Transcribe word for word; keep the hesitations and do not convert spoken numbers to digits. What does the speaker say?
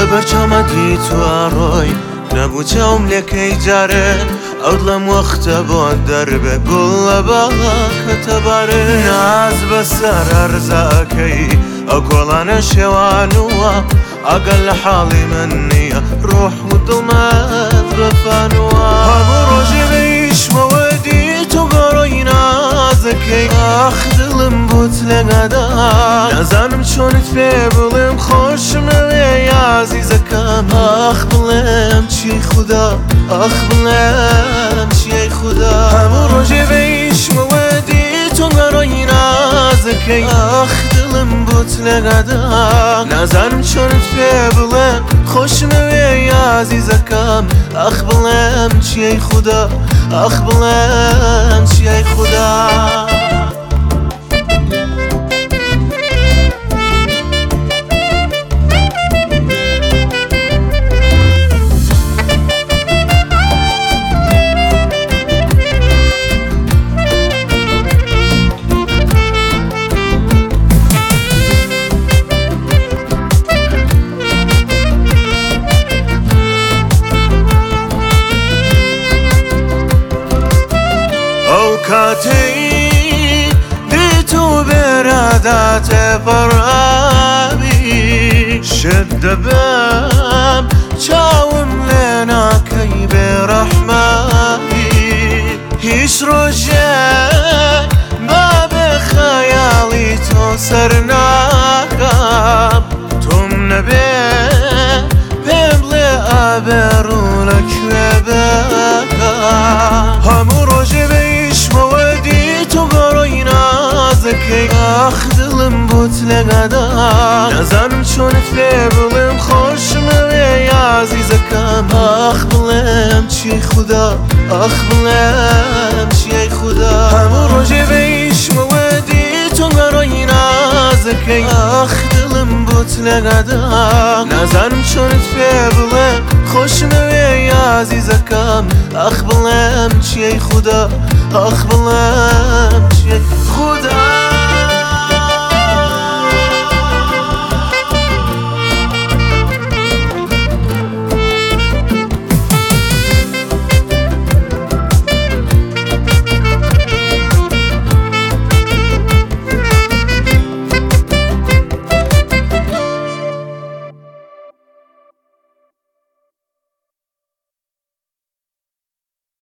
بەرچەمەدی تووەڕۆی نەبوو چاوم لێکەی جارێ ئەوت لەم وەختە بۆ دەربێ گوڵ لە باڵاکە تەبارێ ناز بەسەر ئەرزاکەی ئەو کۆڵانە شێوانووە ئەگەر لە حاڵی من نییە ڕۆح و دڵمەت بەفانووە هەموو ڕۆژێ بەیشمەوە دیت و گەڕۆی نازەکەی ئاخ دڵم بوت لەگەدا نازانم چۆنت پێ بڵێم خۆشمەوێ عەزیزەکەم ئاخ بڵێم چی خودا ئاخ بڵێم چی خودا هەموو ڕۆژێ بەیشمەوە دیت و گەڕۆی نازەکەی ئاخ دڵم بوت لەگەدا نازانم چۆنت پێ بڵێم خۆشمەوێ عەزیزەکەم ئاخ بڵێم چی خودا ئاخ بڵێم چی خودا کاتەی دیت و بێراداتێ پەڕابی شت دەبەم چاوم لێ ناکەی بێڕەحمەتی هیچ ڕۆژێک با بێ خەیاڵی تۆ سەر ناکەم تۆم نەبێ پێم بڵێ ئابێڕوو لەکوێ بەکەم هەموو ڕۆژێ ئاخ دڵم بوت لەگەدا نازانم چۆنت پێ بڵێم خۆشمەوێ عەزیزەکەم ئاخ بڵێم چی خودا ئاخ بڵێم چی خودا هەموو ڕۆژێ بەیشمەوە دیت و گەڕۆی نازەکەی ئاخ دڵم بوت لەگەدا نازانم چۆنت پێ بڵێم خۆشمەوێ عەزیزەکەم ئاخ بڵێم چی خودا ئاخ بڵێم چی خودا